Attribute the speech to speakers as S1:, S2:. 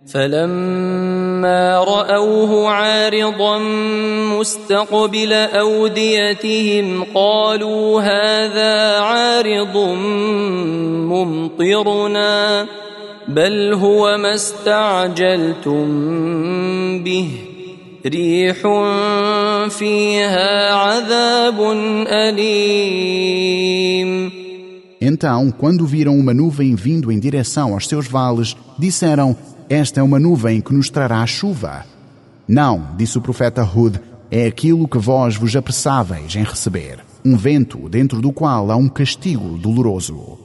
S1: فلما رأوه عارضا مستقبل أوديتهم قالوا هذا عارض ممطرنا بل هو ما استعجلتم به ريح فيها عذاب أليم.
S2: Então, quando viram uma nuvem vindo em direção aos seus vales, disseram: esta é uma nuvem que nos trará chuva. Não, disse o profeta Hud, é aquilo que vós vos apressáveis em receber, um vento dentro do qual há um castigo doloroso.